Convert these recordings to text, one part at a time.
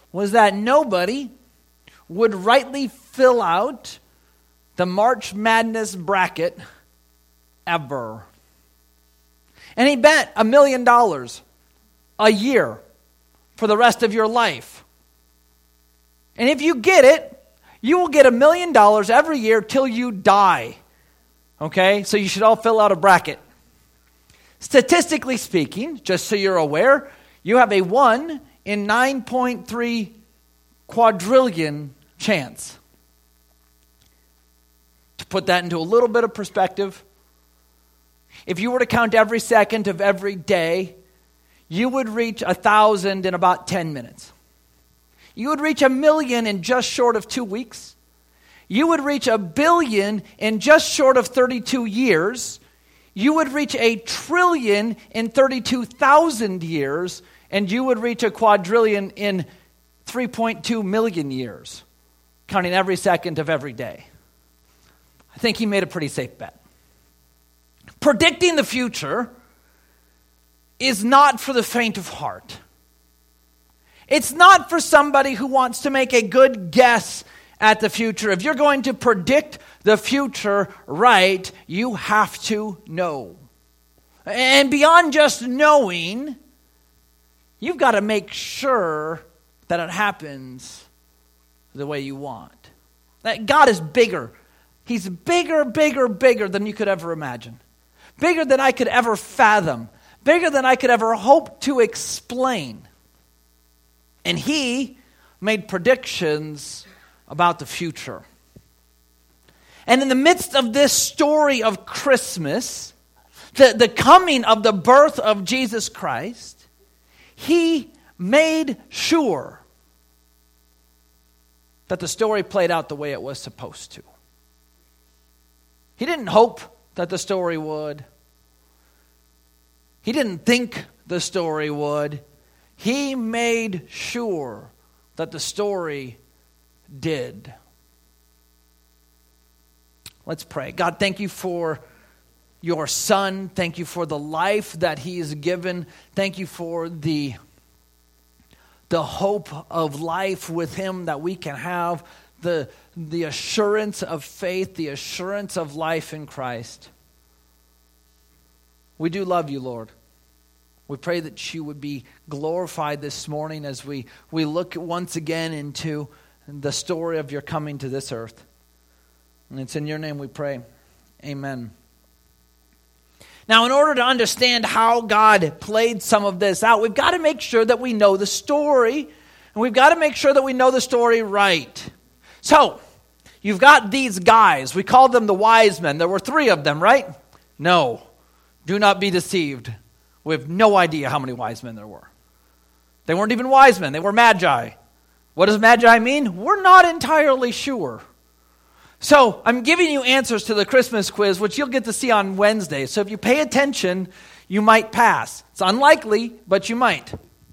was that nobody would rightly fill out the March Madness bracket ever. And he bet $1 million a year for the rest of your life. And if you get it, you will get $1 million every year till you die. Okay? So you should all fill out a bracket. Statistically speaking, just so you're aware, you have a 1 in 9.3 quadrillion chance. To put that into a little bit of perspective, if you were to count every second of every day, you would reach 1,000 in about 10 minutes. You would reach 1 million in just short of 2 weeks. You would reach 1 billion in just short of 32 years. You would reach 1 trillion in 32,000 years. And you would reach a quadrillion in 3.2 million years, counting every second of every day. I think he made a pretty safe bet. Predicting the future is not for the faint of heart. It's not for somebody who wants to make a good guess at the future. If you're going to predict the future right, you have to know. And beyond just knowing, you've got to make sure that it happens the way you want. That God is bigger. He's bigger than you could ever imagine. Bigger than I could ever fathom. Bigger than I could ever hope to explain. And he made predictions about the future. And in the midst of this story of Christmas, the coming of the birth of Jesus Christ, he made sure that the story played out the way it was supposed to. He didn't hope that the story would. He didn't think the story would. He made sure that the story did. Let's pray. God, thank you for your Son. Thank you for the life that he has given. Thank you for the hope of life with him that we can have. The assurance of faith, the assurance of life in Christ. We do love you, Lord. We pray that you would be glorified this morning as we look once again into the story of your coming to this earth. And it's in your name we pray. Amen. Now, in order to understand how God played some of this out, we've got to make sure that we know the story. And we've got to make sure that we know the story right. So, you've got these guys. We call them the wise men. There were 3 of them, right? No. Do not be deceived. We have no idea how many wise men there were. They weren't even wise men. They were magi. What does magi mean? We're not entirely sure. So I'm giving you answers to the Christmas quiz, which you'll get to see on Wednesday. So if you pay attention, you might pass. It's unlikely, but you might.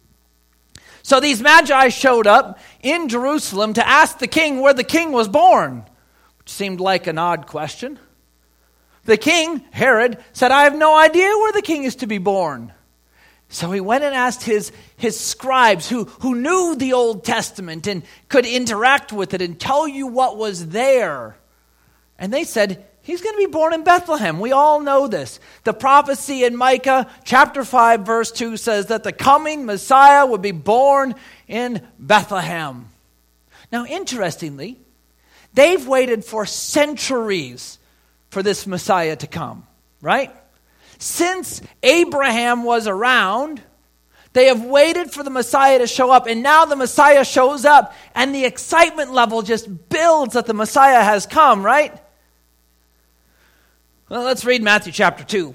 So these magi showed up in Jerusalem to ask the king where the king was born, which seemed like an odd question. The king, Herod, said, I have no idea where the king is to be born. So he went and asked his scribes who knew the Old Testament and could interact with it and tell you what was there. And they said, he's going to be born in Bethlehem. We all know this. The prophecy in Micah chapter 5 verse 2 says that the coming Messiah would be born in Bethlehem. Now, interestingly, they've waited for centuries for this Messiah to come, right? Since Abraham was around, they have waited for the Messiah to show up, and now the Messiah shows up, and the excitement level just builds that the Messiah has come, right? Well, let's read Matthew chapter 2.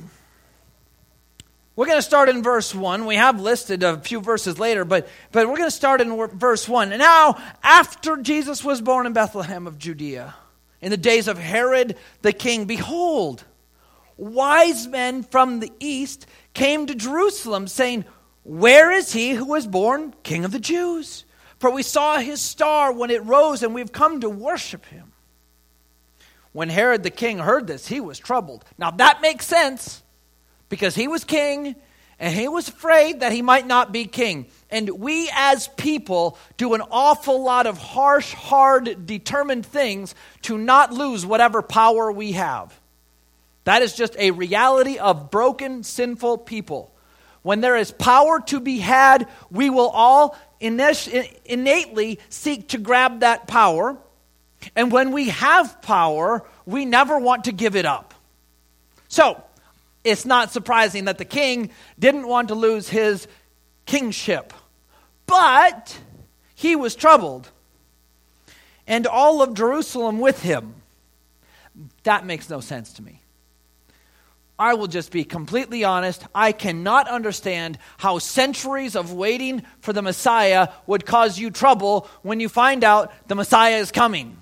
We're going to start in verse 1. We have listed a few verses later, but we're going to start in verse 1. And now, after Jesus was born in Bethlehem of Judea, in the days of Herod the king, behold, wise men from the east came to Jerusalem, saying, where is he who was born King of the Jews? For we saw his star when it rose, and we've come to worship him. When Herod the king heard this, he was troubled. Now that makes sense, because he was king, And he was afraid that he might not be king. And we as people do an awful lot of harsh, hard, determined things to not lose whatever power we have. That is just a reality of broken, sinful people. When there is power to be had, we will all innately seek to grab that power. And when we have power, we never want to give it up. So, it's not surprising that the king didn't want to lose his kingship. But he was troubled, and all of Jerusalem with him. That makes no sense to me. I will just be completely honest. I cannot understand how centuries of waiting for the Messiah would cause you trouble when you find out the Messiah is coming.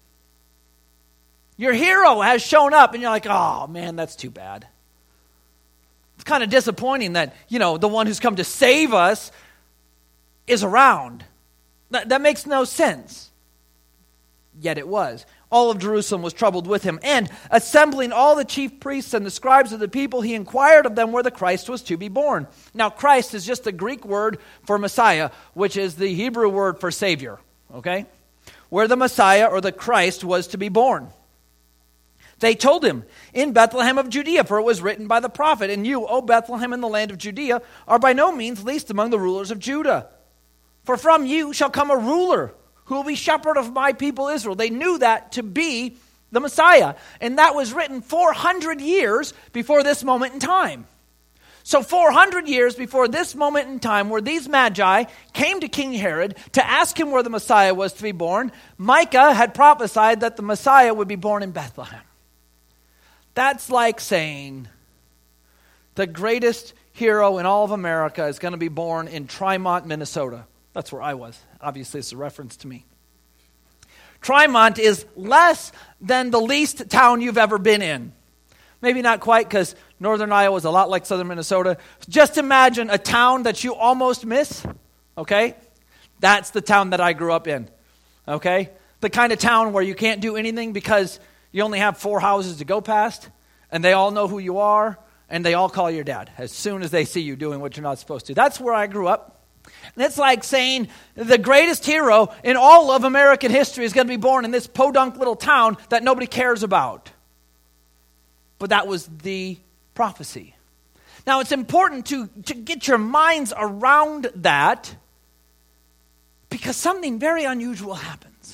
Your hero has shown up, and you're like, oh man, that's too bad. It's kind of disappointing that, the one who's come to save us is around. That makes no sense. Yet it was. All of Jerusalem was troubled with him. And assembling all the chief priests and the scribes of the people, he inquired of them where the Christ was to be born. Now, Christ is just the Greek word for Messiah, which is the Hebrew word for Savior. Okay? Where the Messiah or the Christ was to be born. They told him, in Bethlehem of Judea, for it was written by the prophet, and you, O Bethlehem in the land of Judea, are by no means least among the rulers of Judah. For from you shall come a ruler who will be shepherd of my people Israel. They knew that to be the Messiah. And that was written 400 years before this moment in time. So 400 years before this moment in time, where these magi came to King Herod to ask him where the Messiah was to be born, Micah had prophesied that the Messiah would be born in Bethlehem. That's like saying the greatest hero in all of America is going to be born in Trimont, Minnesota. That's where I was. Obviously, it's a reference to me. Trimont is less than the least town you've ever been in. Maybe not quite, because northern Iowa is a lot like southern Minnesota. Just imagine a town that you almost miss, okay? That's the town that I grew up in, okay? The kind of town where you can't do anything because you only have 4 houses to go past, and they all know who you are, and they all call your dad as soon as they see you doing what you're not supposed to. That's where I grew up. And it's like saying the greatest hero in all of American history is going to be born in this podunk little town that nobody cares about. But that was the prophecy. Now, it's important to get your minds around that because something very unusual happens.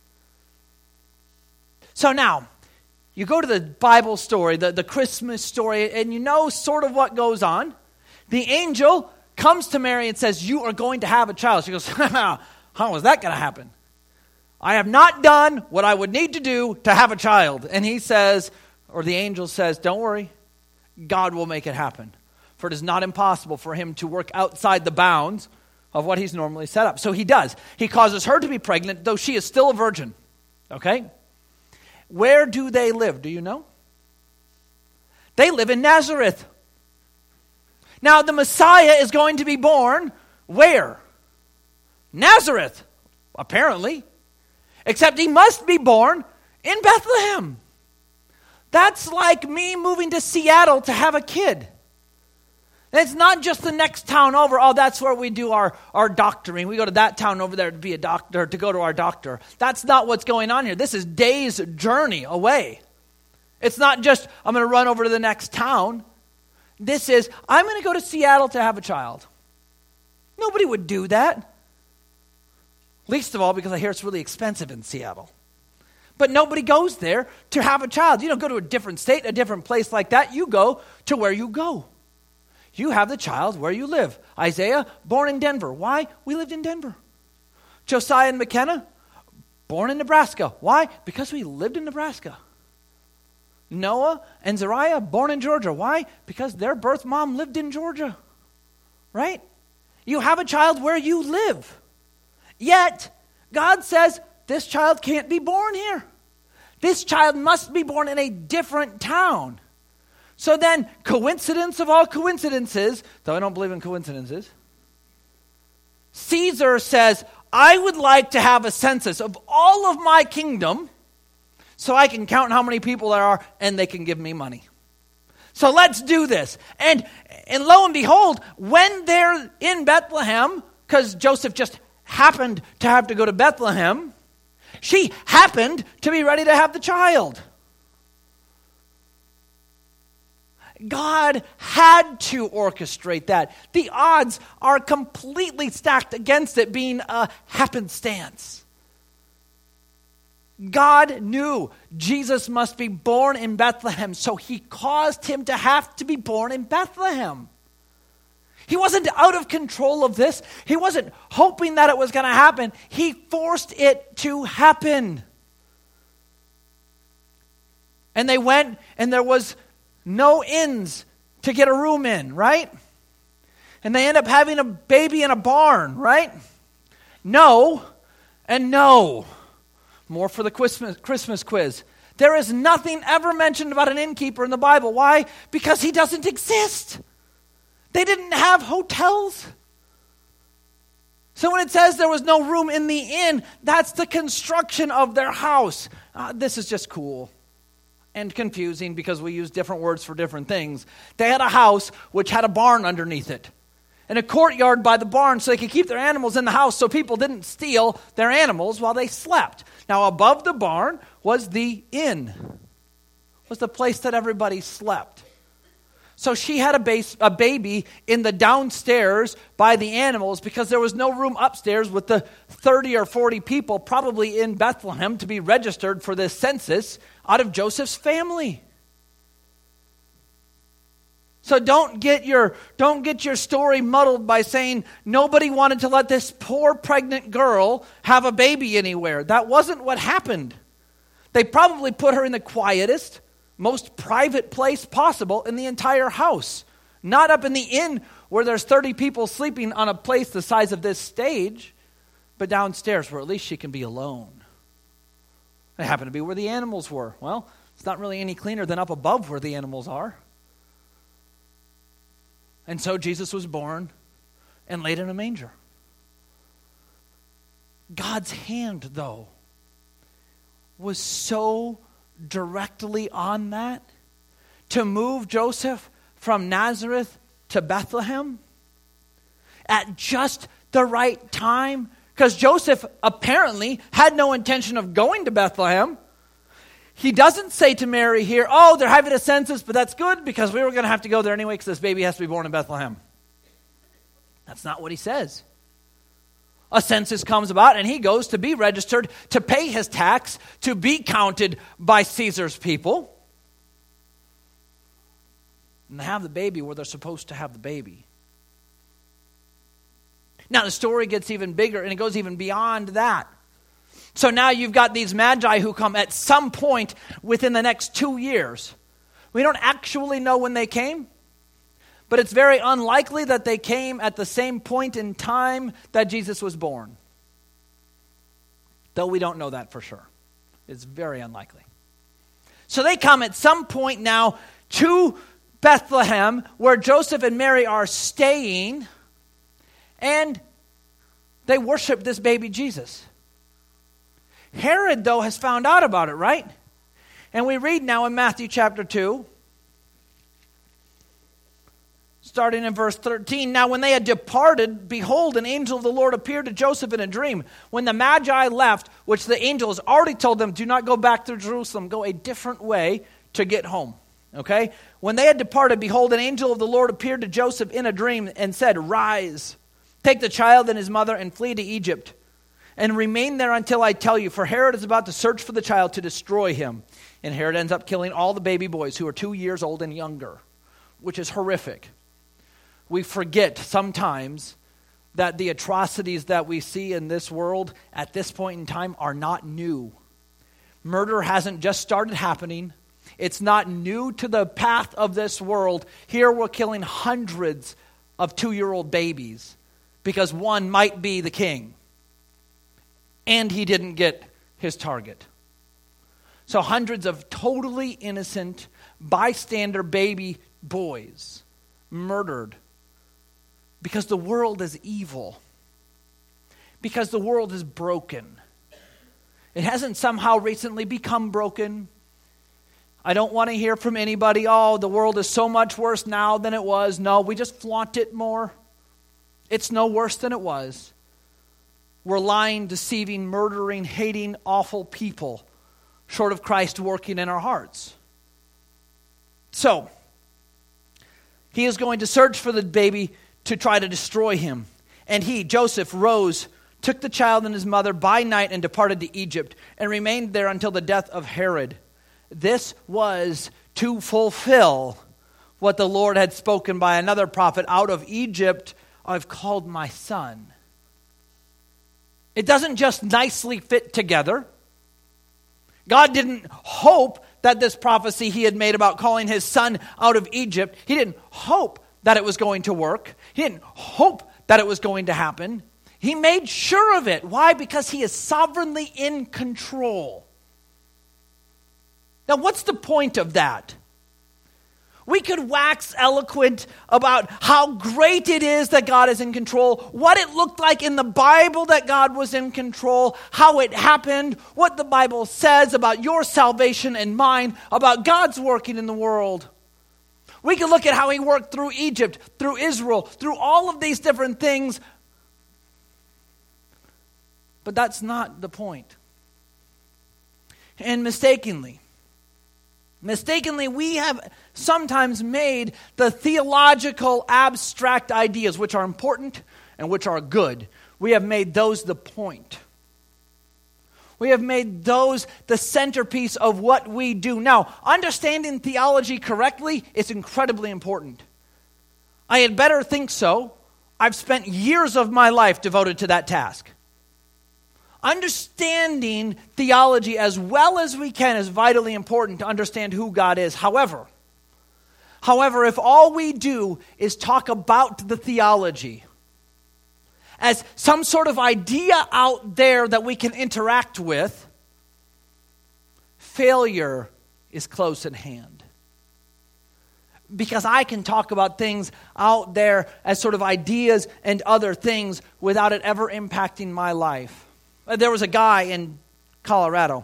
So now, you go to the Bible story, the Christmas story, and you know sort of what goes on. The angel comes to Mary and says, you are going to have a child. She goes, how is that going to happen? I have not done what I would need to do to have a child. And he says, or the angel says, don't worry, God will make it happen. For it is not impossible for him to work outside the bounds of what he's normally set up. So he does. He causes her to be pregnant, though she is still a virgin. Okay? Where do they live? Do you know? They live in Nazareth. Now, the Messiah is going to be born where? Nazareth, apparently. Except he must be born in Bethlehem. That's like me moving to Seattle to have a kid. It's not just the next town over. Oh, that's where we do our doctoring. We go to that town over there to be a doctor, to go to our doctor. That's not what's going on here. This is days' journey away. It's not just, I'm going to run over to the next town. This is, I'm going to go to Seattle to have a child. Nobody would do that. Least of all because I hear it's really expensive in Seattle. But nobody goes there to have a child. You don't go to a different state, a different place like that. You go to where you go. You have the child where you live. Isaiah, born in Denver. Why? We lived in Denver. Josiah and McKenna, born in Nebraska. Why? Because we lived in Nebraska. Noah and Zariah, born in Georgia. Why? Because their birth mom lived in Georgia. Right? You have a child where you live. Yet, God says, this child can't be born here. This child must be born in a different town. So then, coincidence of all coincidences, though I don't believe in coincidences, Caesar says, I would like to have a census of all of my kingdom so I can count how many people there are and they can give me money. So let's do this. And lo and behold, when they're in Bethlehem, because Joseph just happened to have to go to Bethlehem, she happened to be ready to have the child. God had to orchestrate that. The odds are completely stacked against it being a happenstance. God knew Jesus must be born in Bethlehem, so he caused him to have to be born in Bethlehem. He wasn't out of control of this. He wasn't hoping that it was going to happen. He forced it to happen. And they went, and there was no inns to get a room in, right? And they end up having a baby in a barn, right? No and no. More for the Christmas quiz. There is nothing ever mentioned about an innkeeper in the Bible. Why? Because he doesn't exist. They didn't have hotels. So when it says there was no room in the inn, that's the construction of their house. This is just cool and confusing because we use different words for different things. They had a house which had a barn underneath it and a courtyard by the barn so they could keep their animals in the house so people didn't steal their animals while they slept. Now above the barn was the inn, was the place that everybody slept. So she had a baby in the downstairs by the animals because there was no room upstairs with the 30 or 40 people probably in Bethlehem to be registered for this census out of Joseph's family. So don't get your story muddled by saying nobody wanted to let this poor pregnant girl have a baby anywhere. That wasn't what happened. They probably put her in the quietest, most private place possible in the entire house. Not up in the inn where there's 30 people sleeping on a place the size of this stage, but downstairs where at least she can be alone. It happened to be where the animals were. Well, it's not really any cleaner than up above where the animals are. And so Jesus was born and laid in a manger. God's hand, though, was so directly on that to move Joseph from Nazareth to Bethlehem at just the right time, because Joseph apparently had no intention of going to Bethlehem. He doesn't say to Mary here, oh, they're having a census, but that's good because we were going to have to go there anyway because this baby has to be born in Bethlehem. That's not what he says. A census comes about and he goes to be registered, to pay his tax, to be counted by Caesar's people, and to have the baby where they're supposed to have the baby. Now the story gets even bigger and it goes even beyond that. So now you've got these magi who come at some point within the next 2 years. We don't actually know when they came, but it's very unlikely that they came at the same point in time that Jesus was born. Though we don't know that for sure. It's very unlikely. So they come at some point now to Bethlehem where Joseph and Mary are staying, and they worship this baby Jesus. Herod, though, has found out about it, right? And we read now in Matthew chapter 2, starting in verse 13. Now when they had departed, behold, an angel of the Lord appeared to Joseph in a dream. When the Magi left, which the angel has already told them, do not go back to Jerusalem, go a different way to get home. Okay? When they had departed, behold, an angel of the Lord appeared to Joseph in a dream and said, rise, take the child and his mother and flee to Egypt, and remain there until I tell you, for Herod is about to search for the child to destroy him. And Herod ends up killing all the baby boys who are 2 years old and younger, which is horrific. We forget sometimes that the atrocities that we see in this world at this point in time are not new. Murder hasn't just started happening. It's not new to the path of this world. Here we're killing hundreds of 2-year-old babies because one might be the king. And he didn't get his target. So hundreds of totally innocent, bystander baby boys murdered because the world is evil. Because the world is broken. It hasn't somehow recently become broken. I don't want to hear from anybody, oh, the world is so much worse now than it was. No, we just flaunt it more. It's no worse than it was. We're lying, deceiving, murdering, hating, awful people, short of Christ working in our hearts. So, he is going to search for the baby to try to destroy him. And he, Joseph, rose, took the child and his mother by night and departed to Egypt, and remained there until the death of Herod. This was to fulfill what the Lord had spoken by another prophet, out of Egypt I've called my son. It doesn't just nicely fit together. God didn't hope that this prophecy he had made about calling his son out of Egypt, he didn't hope that it was going to work. He didn't hope that it was going to happen. He made sure of it. Why? Because he is sovereignly in control. Now, what's the point of that? We could wax eloquent about how great it is that God is in control, what it looked like in the Bible that God was in control, how it happened, what the Bible says about your salvation and mine, about God's working in the world. We could look at how he worked through Egypt, through Israel, through all of these different things. But that's not the point. And mistakenly, we have sometimes made the theological abstract ideas, which are important and which are good, we have made those the point. We have made those the centerpiece of what we do. Now, understanding theology correctly is incredibly important. I had better think so. I've spent years of my life devoted to that task. Understanding theology as well as we can is vitally important to understand who God is. However, if all we do is talk about the theology as some sort of idea out there that we can interact with, failure is close at hand. Because I can talk about things out there as sort of ideas and other things without it ever impacting my life. There was a guy in Colorado.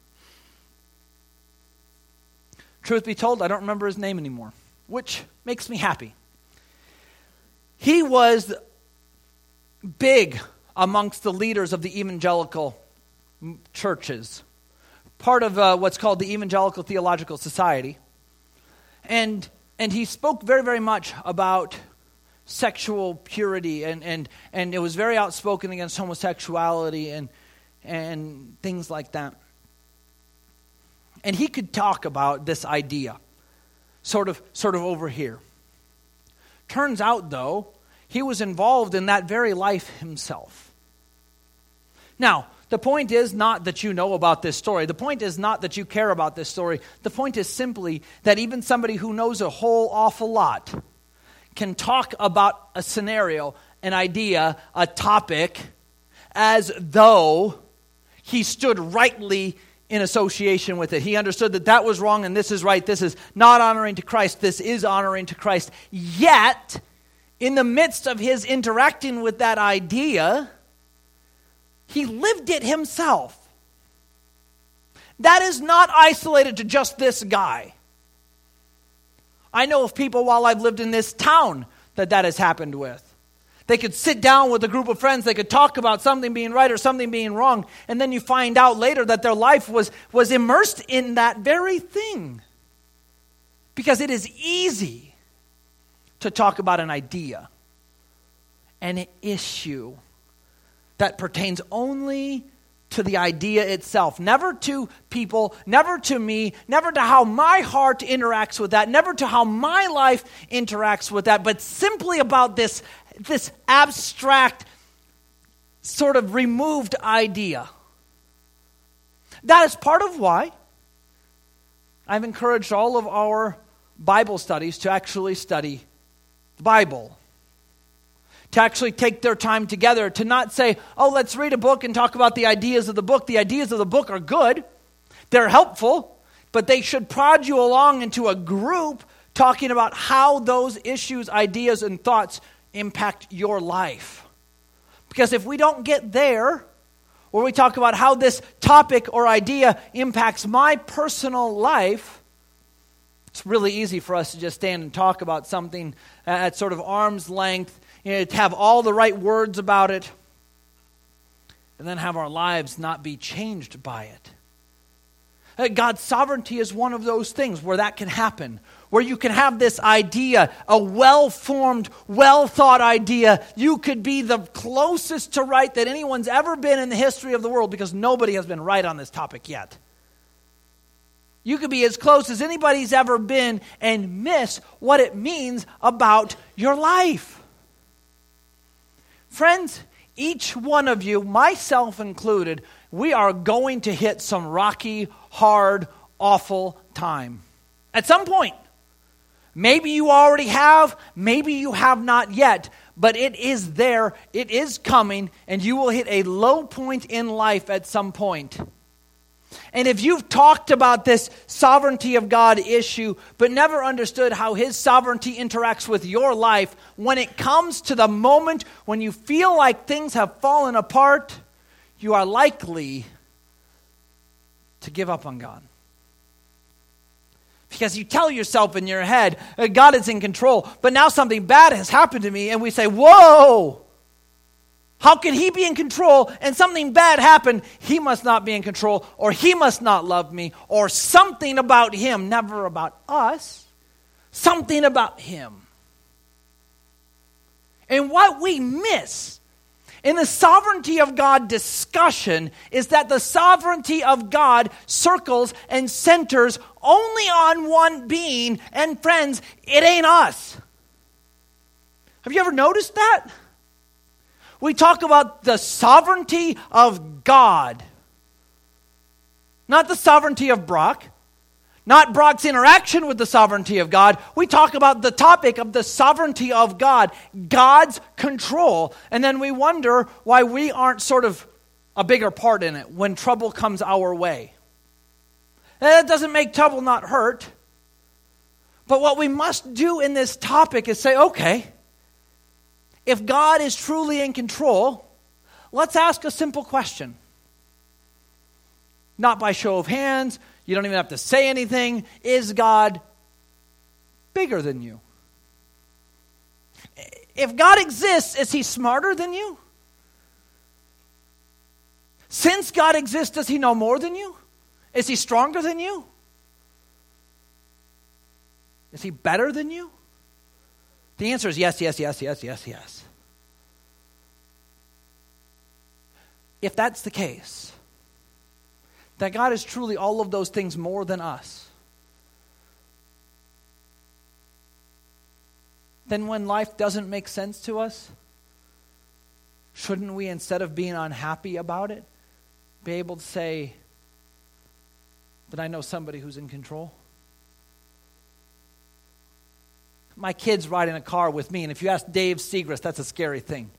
Truth be told, I don't remember his name anymore, which makes me happy. He was big amongst the leaders of the evangelical churches, part of what's called the Evangelical Theological Society. And he spoke very, very much about sexual purity, and it was very outspoken against homosexuality and things like that. And he could talk about this idea, sort of over here. Turns out, though, he was involved in that very life himself. Now, the point is not that you know about this story. The point is not that you care about this story. The point is simply that even somebody who knows a whole awful lot can talk about a scenario, an idea, a topic, as though he stood rightly in association with it. He understood that that was wrong and this is right. This is not honoring to Christ. This is honoring to Christ. Yet, in the midst of his interacting with that idea, he lived it himself. That is not isolated to just this guy. I know of people while I've lived in this town that has happened with. They could sit down with a group of friends, they could talk about something being right or something being wrong, and then you find out later that their life was immersed in that very thing. Because it is easy to talk about an idea, an issue that pertains only to the idea itself, never to people, never to me, never to how my heart interacts with that, never to how my life interacts with that, but simply about this abstract, sort of removed idea. That is part of why I've encouraged all of our Bible studies to actually study the Bible. To actually take their time together, to not say, oh, let's read a book and talk about the ideas of the book. The ideas of the book are good. They're helpful, but they should prod you along into a group talking about how those issues, ideas, and thoughts impact your life. Because if we don't get there, or we talk about how this topic or idea impacts my personal life, It's really easy for us to just stand and talk about something at sort of arm's length, to have all the right words about it, and then have our lives not be changed by it. God's sovereignty is one of those things where that can happen, where you can have this idea, a well-formed, well-thought idea. You could be the closest to right that anyone's ever been in the history of the world, because nobody has been right on this topic yet. You could be as close as anybody's ever been and miss what it means about your life. Friends, each one of you, myself included, we are going to hit some rocky, hard, awful time. At some point. Maybe you already have, maybe you have not yet, but it is there, it is coming, and you will hit a low point in life at some point. And if you've talked about this sovereignty of God issue, but never understood how His sovereignty interacts with your life, when it comes to the moment when you feel like things have fallen apart, you are likely to give up on God. Because you tell yourself in your head, God is in control, but now something bad has happened to me, and we say, whoa! How can He be in control and something bad happened? He must not be in control, or He must not love me, or something about Him, never about us. Something about Him. And what we miss in the sovereignty of God discussion is that the sovereignty of God circles and centers only on one being, and friends, it ain't us. Have you ever noticed that? We talk about the sovereignty of God. Not the sovereignty of Brock. Not Brock's interaction with the sovereignty of God. We talk about the topic of the sovereignty of God. God's control. And then we wonder why we aren't sort of a bigger part in it when trouble comes our way. And that doesn't make trouble not hurt. But what we must do in this topic is say, okay, if God is truly in control, let's ask a simple question. Not by show of hands. You don't even have to say anything. Is God bigger than you? If God exists, is He smarter than you? Since God exists, does He know more than you? Is He stronger than you? Is He better than you? The answer is yes, yes, yes, yes, yes, yes. If that's the case, that God is truly all of those things more than us, then when life doesn't make sense to us, shouldn't we, instead of being unhappy about it, be able to say, but I know somebody who's in control? My kids ride in a car with me, and if you ask Dave Segrist, that's a scary thing.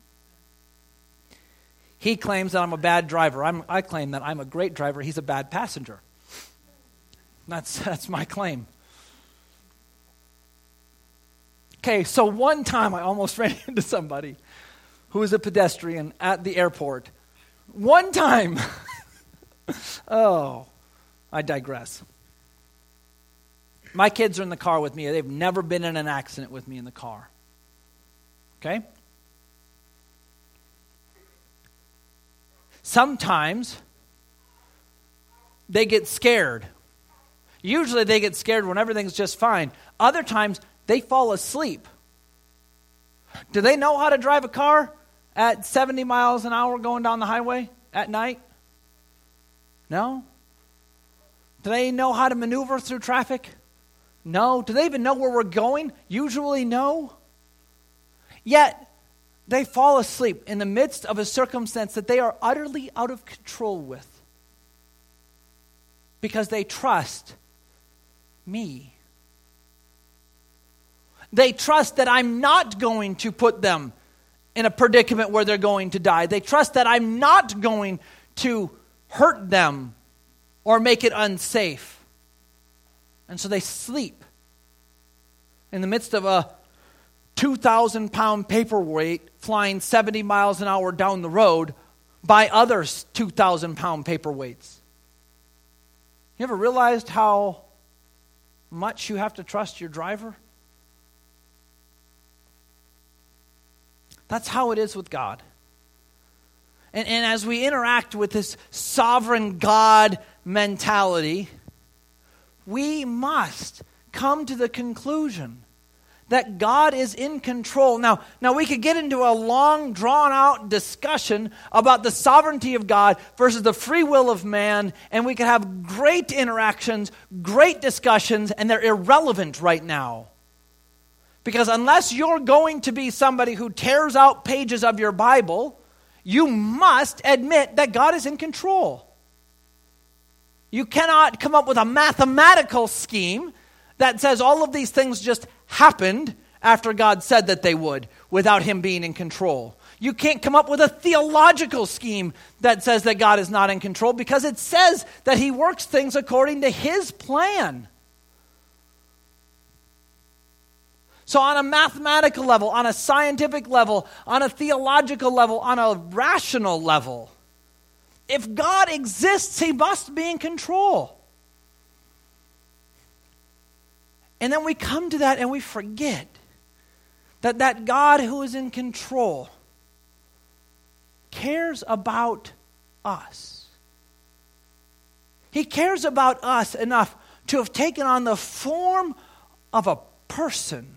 He claims that I'm a bad driver. I claim that I'm a great driver. He's a bad passenger. That's my claim. Okay, so one time I almost ran into somebody who was a pedestrian at the airport. One time. Oh, I digress. My kids are in the car with me. They've never been in an accident with me in the car. Okay? Sometimes they get scared. Usually they get scared when everything's just fine. Other times they fall asleep. Do they know how to drive a car at 70 miles an hour going down the highway at night? No? Do they know how to maneuver through traffic? No. Do they even know where we're going? Usually no. Yet, they fall asleep in the midst of a circumstance that they are utterly out of control with. Because they trust me. They trust that I'm not going to put them in a predicament where they're going to die. They trust that I'm not going to hurt them or make it unsafe. And so they sleep in the midst of a 2,000-pound paperweight flying 70 miles an hour down the road by other 2,000-pound paperweights. You ever realized how much you have to trust your driver? That's how it is with God. And as we interact with this sovereign God mentality, we must come to the conclusion that God is in control. Now we could get into a long, drawn-out discussion about the sovereignty of God versus the free will of man, and we could have great interactions, great discussions, and they're irrelevant right now. Because unless you're going to be somebody who tears out pages of your Bible, you must admit that God is in control. You cannot come up with a mathematical scheme that says all of these things just happened after God said that they would without him being in control. You can't come up with a theological scheme that says that God is not in control because it says that he works things according to his plan. So on a mathematical level, on a scientific level, on a theological level, on a rational level, if God exists, he must be in control. And then we come to that and we forget that God who is in control cares about us. He cares about us enough to have taken on the form of a person,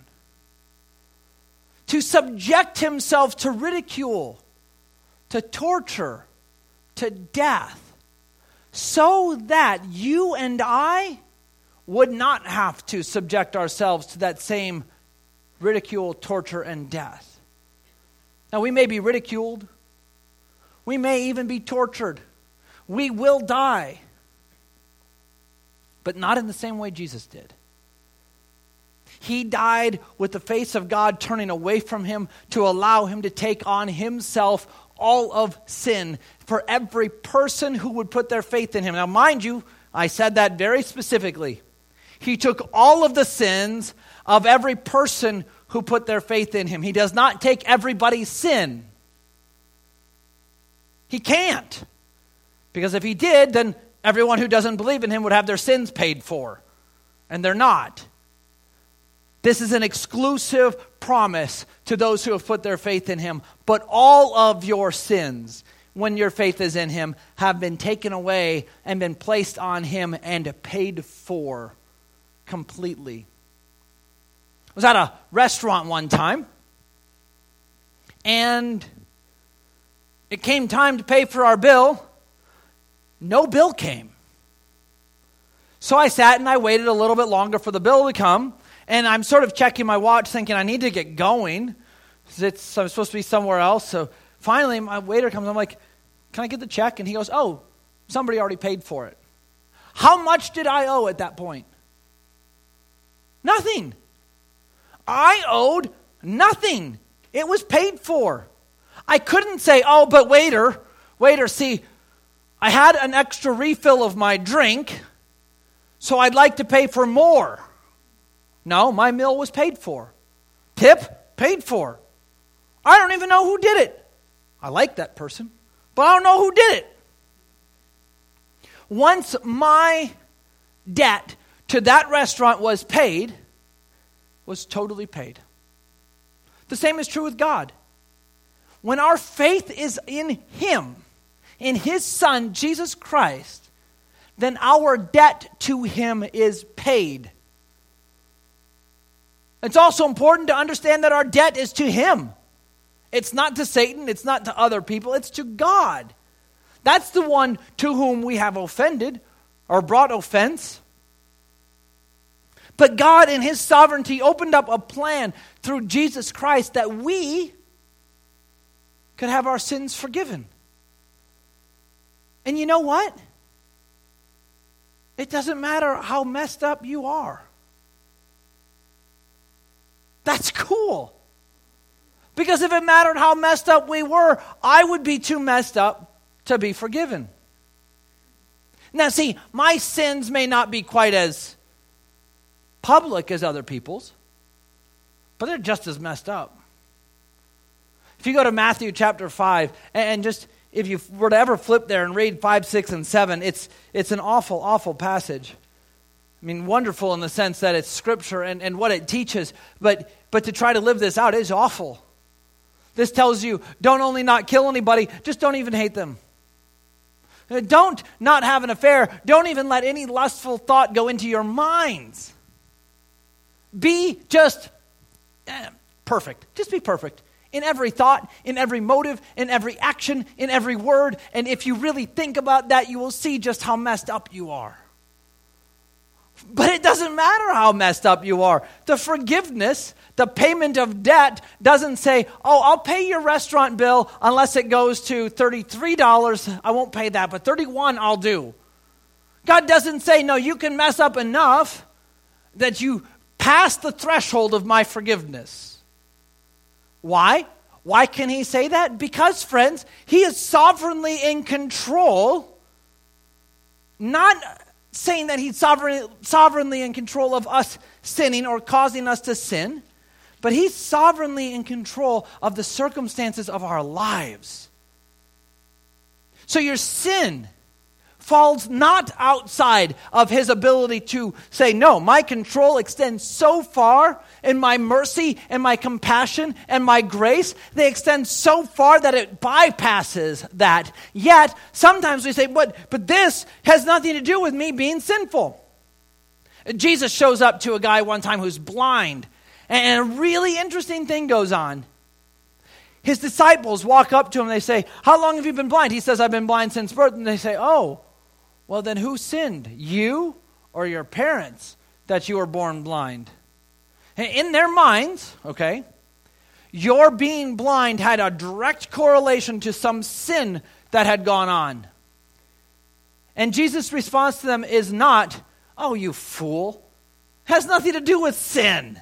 to subject himself to ridicule, to torture, to death, so that you and I would not have to subject ourselves to that same ridicule, torture, and death. Now, we may be ridiculed. We may even be tortured. We will die. But not in the same way Jesus did. He died with the face of God turning away from him to allow him to take on himself all of sin for every person who would put their faith in him. Now, mind you, I said that very specifically. He took all of the sins of every person who put their faith in him. He does not take everybody's sin. He can't. Because if he did, then everyone who doesn't believe in him would have their sins paid for. And they're not. This is an exclusive promise to those who have put their faith in him. But all of your sins, when your faith is in him, have been taken away and been placed on him and paid for completely. I was at a restaurant one time, and it came time to pay for our bill. No bill came. So I sat and I waited a little bit longer for the bill to come. And I'm sort of checking my watch thinking I need to get going. I'm supposed to be somewhere else. So finally my waiter comes. I'm like, can I get the check? And he goes, oh, somebody already paid for it. How much did I owe at that point? Nothing. I owed nothing. It was paid for. I couldn't say, oh, but waiter, see, I had an extra refill of my drink, so I'd like to pay for more. No, my meal was paid for. Tip, paid for. I don't even know who did it. I like that person, but I don't know who did it. Once my debt to that restaurant was paid, was totally paid. The same is true with God. When our faith is in him, in his Son, Jesus Christ, then our debt to him is paid. It's also important to understand that our debt is to him. It's not to Satan, it's not to other people, it's to God. That's the one to whom we have offended or brought offense. But God in his sovereignty opened up a plan through Jesus Christ that we could have our sins forgiven. And you know what? It doesn't matter how messed up you are. That's cool. Because if it mattered how messed up we were, I would be too messed up to be forgiven. Now see, my sins may not be quite as public as other people's, but they're just as messed up. If you go to Matthew chapter 5, and just if you were to ever flip there and read 5, 6, and 7, it's an awful, awful passage. I mean, wonderful in the sense that it's Scripture and what it teaches, but to try to live this out is awful. This tells you, don't only not kill anybody, just don't even hate them. Don't not have an affair. Don't even let any lustful thought go into your minds. Be just perfect. Just be perfect. In every thought, in every motive, in every action, in every word. And if you really think about that, you will see just how messed up you are. But it doesn't matter how messed up you are. The forgiveness, the payment of debt doesn't say, oh, I'll pay your restaurant bill unless it goes to $33. I won't pay that, but $31 I'll do. God doesn't say, no, you can mess up enough that you pass the threshold of my forgiveness. Why? Why can he say that? Because, friends, he is sovereignly in control, not saying that he's sovereignly in control of us sinning or causing us to sin, but he's sovereignly in control of the circumstances of our lives. So your sin falls not outside of his ability to say, no, my control extends so far, and my mercy and my compassion and my grace, they extend so far that it bypasses that. Yet, sometimes we say, but this has nothing to do with me being sinful. Jesus shows up to a guy one time who's blind, and a really interesting thing goes on. His disciples walk up to him and they say, how long have you been blind? He says, I've been blind since birth. And they say, oh, well then who sinned, you or your parents, that you were born blind? In their minds, okay, your being blind had a direct correlation to some sin that had gone on. And Jesus' response to them is not, oh, you fool, has nothing to do with sin.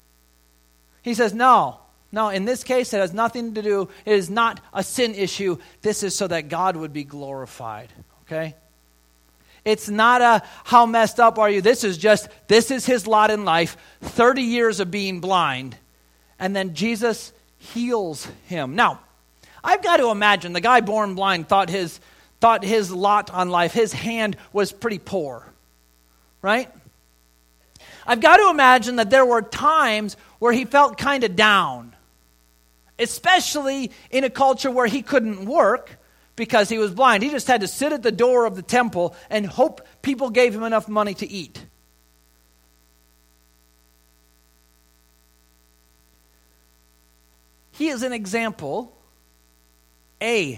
He says, no, in this case, it has nothing to do, it is not a sin issue. This is so that God would be glorified, okay? It's not a, how messed up are you? This is his lot in life, 30 years of being blind. And then Jesus heals him. Now, I've got to imagine the guy born blind thought his lot on life, his hand was pretty poor, right? I've got to imagine that there were times where he felt kind of down, especially in a culture where he couldn't work because he was blind. He just had to sit at the door of the temple and hope people gave him enough money to eat. He is an example, that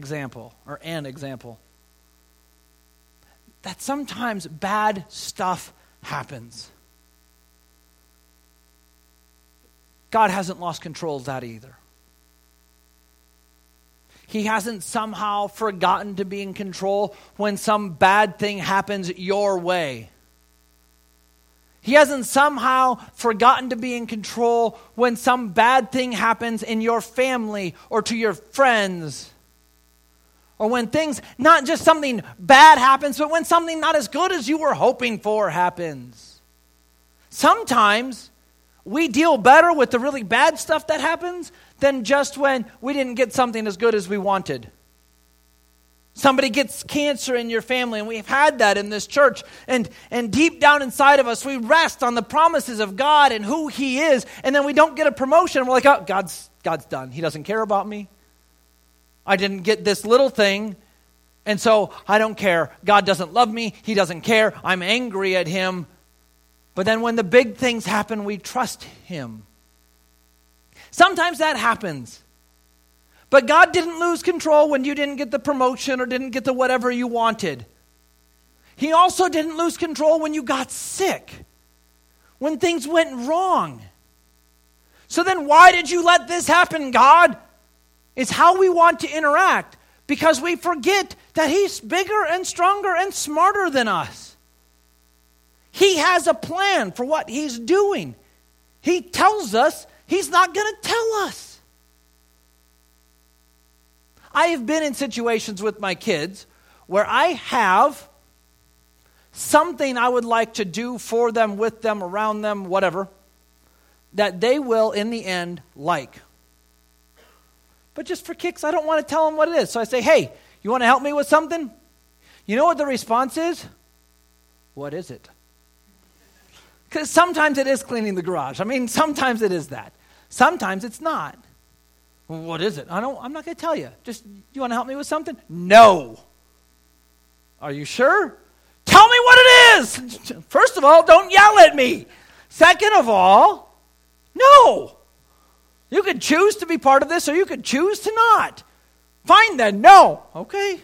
sometimes bad stuff happens. God hasn't lost control of that either. He hasn't somehow forgotten to be in control when some bad thing happens your way. He hasn't somehow forgotten to be in control when some bad thing happens in your family or to your friends. Or when things, not just something bad happens, but when something not as good as you were hoping for happens. Sometimes we deal better with the really bad stuff that happens than just when we didn't get something as good as we wanted. Somebody gets cancer in your family, and we've had that in this church. And deep down inside of us, we rest on the promises of God and who He is. And then we don't get a promotion. And we're like, oh, God's done. He doesn't care about me. I didn't get this little thing, and so I don't care. God doesn't love me. He doesn't care. I'm angry at Him. But then when the big things happen, we trust Him. Sometimes that happens. But God didn't lose control when you didn't get the promotion or didn't get the whatever you wanted. He also didn't lose control when you got sick, when things went wrong. So then why did you let this happen, God? It's how we want to interact, because we forget that He's bigger and stronger and smarter than us. He has a plan for what He's doing. He tells us He's not going to tell us. I have been in situations with my kids where I have something I would like to do for them, with them, around them, whatever, that they will, in the end, like. But just for kicks, I don't want to tell them what it is. So I say, hey, you want to help me with something? You know what the response is? What is it? Because sometimes it is cleaning the garage. I mean, sometimes it is that. Sometimes it's not. Well, what is it? I'm not going to tell you. Just, you want to help me with something? No. Are you sure? Tell me what it is. First of all, don't yell at me. Second of all, no. You could choose to be part of this or you could choose to not. Fine then, no. Okay.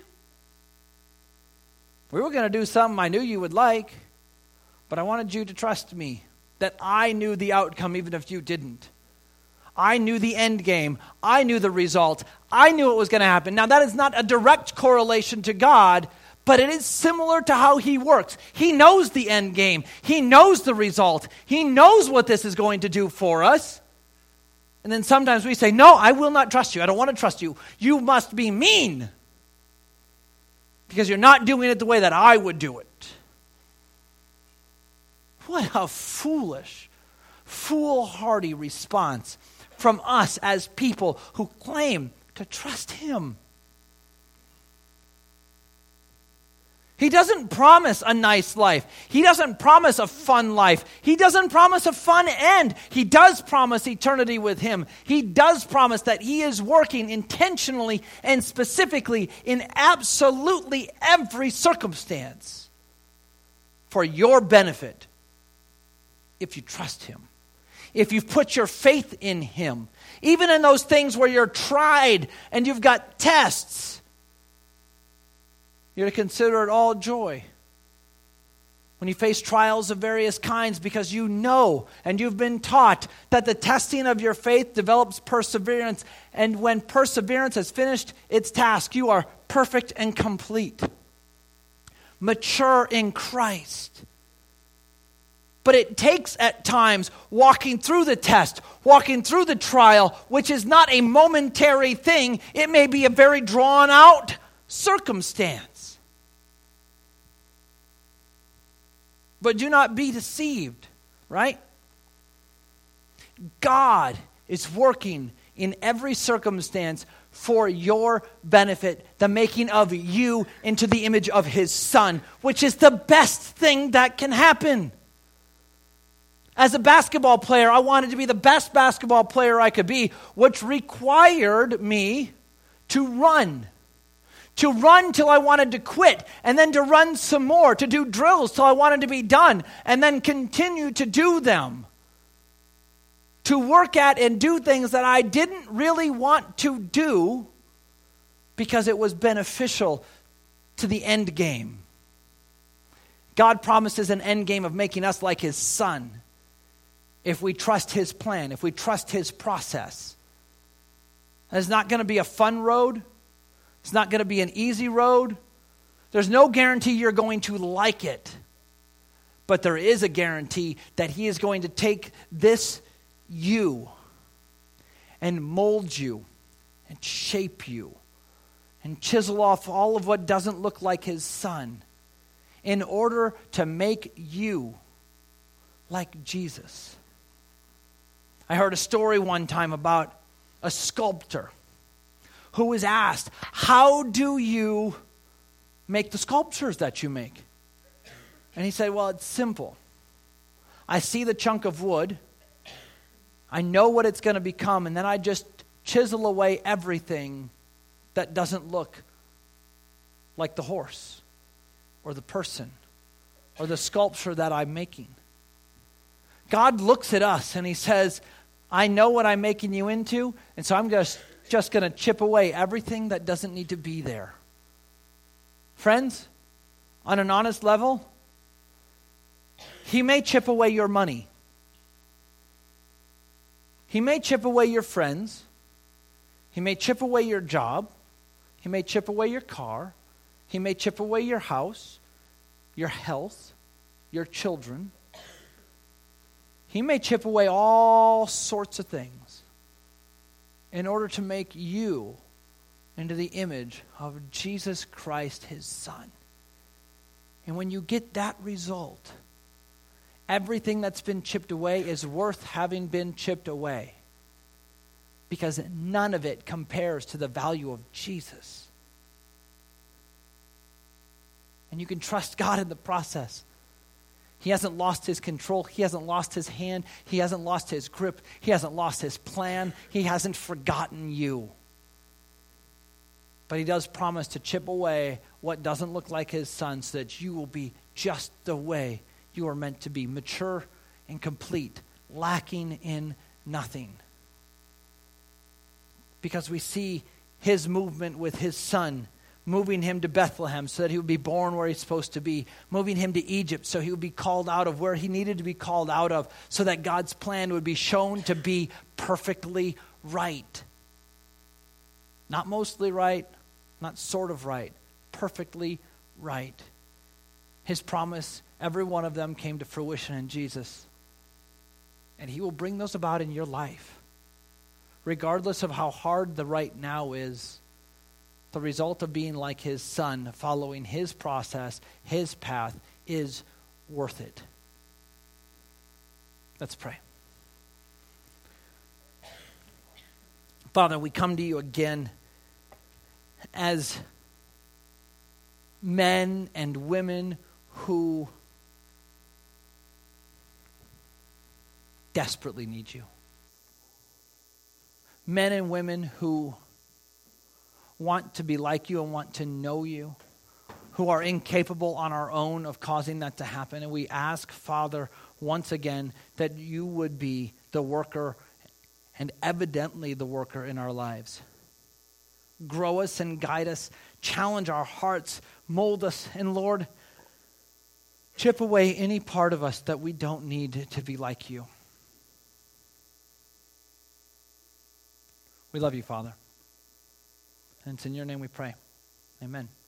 We were going to do something I knew you would like, but I wanted you to trust me that I knew the outcome even if you didn't. I knew the end game. I knew the result. I knew it was going to happen. Now, that is not a direct correlation to God, but it is similar to how he works. He knows the end game. He knows the result. He knows what this is going to do for us. And then sometimes we say, no, I will not trust you. I don't want to trust you. You must be mean because you're not doing it the way that I would do it. What a foolish, foolhardy response from us as people who claim to trust him. He doesn't promise a nice life. He doesn't promise a fun life. He doesn't promise a fun end. He does promise eternity with him. He does promise that he is working intentionally and specifically in absolutely every circumstance for your benefit if you trust him. If you've put your faith in him, even in those things where you're tried and you've got tests, you're to consider it all joy when you face trials of various kinds because you know and you've been taught that the testing of your faith develops perseverance, and when perseverance has finished its task, you are perfect and complete, mature in Christ. But it takes at times walking through the test, walking through the trial, which is not a momentary thing. It may be a very drawn out circumstance. But do not be deceived, right? God is working in every circumstance for your benefit, the making of you into the image of his Son, which is the best thing that can happen. As a basketball player, I wanted to be the best basketball player I could be, which required me to run. To run till I wanted to quit, and then to run some more, to do drills till I wanted to be done, and then continue to do them. To work at and do things that I didn't really want to do because it was beneficial to the end game. God promises an end game of making us like his Son if we trust his plan, if we trust his process. And it's not going to be a fun road. It's not going to be an easy road. There's no guarantee you're going to like it. But there is a guarantee that he is going to take this you and mold you and shape you and chisel off all of what doesn't look like his Son in order to make you like Jesus. I heard a story one time about a sculptor who was asked, how do you make the sculptures that you make? And he said, well, it's simple. I see the chunk of wood. I know what it's going to become, and then I just chisel away everything that doesn't look like the horse or the person or the sculpture that I'm making. God looks at us and he says, I know what I'm making you into, and so I'm just going to chip away everything that doesn't need to be there. Friends, on an honest level, he may chip away your money. He may chip away your friends. He may chip away your job. He may chip away your car. He may chip away your house, your health, your children. He may chip away all sorts of things in order to make you into the image of Jesus Christ, his Son. And when you get that result, everything that's been chipped away is worth having been chipped away, because none of it compares to the value of Jesus. And you can trust God in the process. He hasn't lost his control. He hasn't lost his hand. He hasn't lost his grip. He hasn't lost his plan. He hasn't forgotten you. But he does promise to chip away what doesn't look like his son so that you will be just the way you are meant to be, mature and complete, lacking in nothing. Because we see his movement with his son, moving him to Bethlehem so that he would be born where he's supposed to be, moving him to Egypt so he would be called out of where he needed to be called out of, so that God's plan would be shown to be perfectly right. Not mostly right, not sort of right, perfectly right. His promise, every one of them came to fruition in Jesus. And he will bring those about in your life. Regardless of how hard the right now is, the result of being like his son, following his process, his path, is worth it. Let's pray. Father, we come to you again as men and women who desperately need you. Men and women who want to be like you and want to know you, who are incapable on our own of causing that to happen. And we ask, Father, once again, that you would be the worker and evidently the worker in our lives. Grow us and guide us, challenge our hearts, mold us, and Lord, chip away any part of us that we don't need to be like you. We love you, Father. And it's in your name we pray. Amen.